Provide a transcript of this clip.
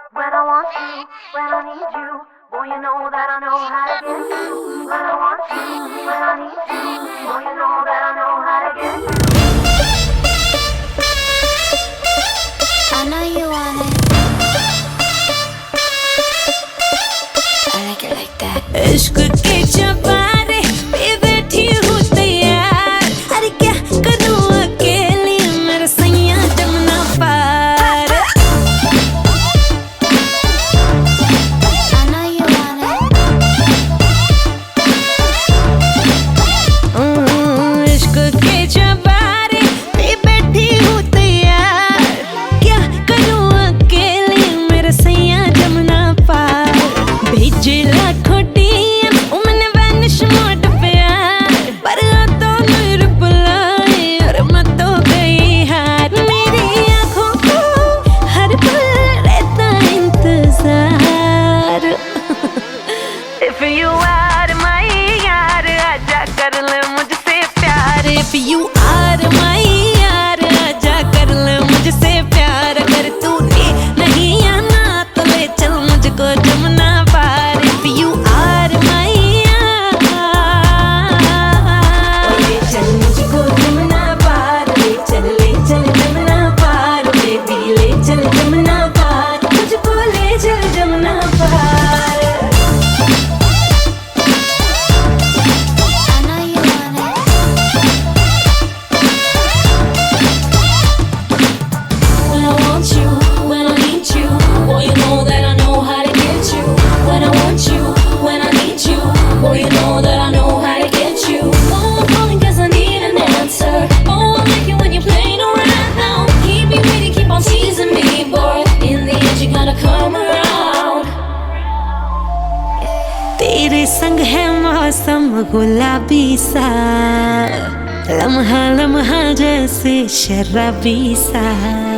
when I want you, when I need you. Boy, you know that I know how to get you. When I want you, when I need you. Boy, you know that I know how to get you. I know you want it. I like it like that. इश्क के चबारे पे बैठी हूँ तैयार, अरे क्या करूँ अकेली मेरा सैया जमुना पार। I know you want it. इश्क के चबारे पे बैठी हूँ तैयार, क्या करूँ अकेली मेरा सैया जमुना पार। भेजे लाखों DM मैंने वैनिश मोड पे यार, पर तो नहीं रिप्लाई और मैं तो गई हार। मेरी आँखों को हर पल रहता इंतजार। If you are my यार आजा कर ले मुझसे प्यार। If you are my यार आजा कर ले मुझसे प्यार। अगर तूने नहीं आना तो ले चल मुझको जमुना पार। If you are my यार ले चल मुझको जमुना पार। ले चल जमुना पार। बेबी ले चल जमुना पार। मुझको ले चल जमुना पार। I know you want it. When I want you, when I need you, boy, you know that I know how to get you. When I want you, when I need you, boy, you know that I know how to get you. Oh, I'm calling 'cause I need an answer. Oh, I like it when you're playing around now. Keep me waiting, keep on teasing me, boy. In the end, you gotta come around. तेरे संग है मौसम गुलाबी सा, लम्हा लम्हा जैसे शराबी सा।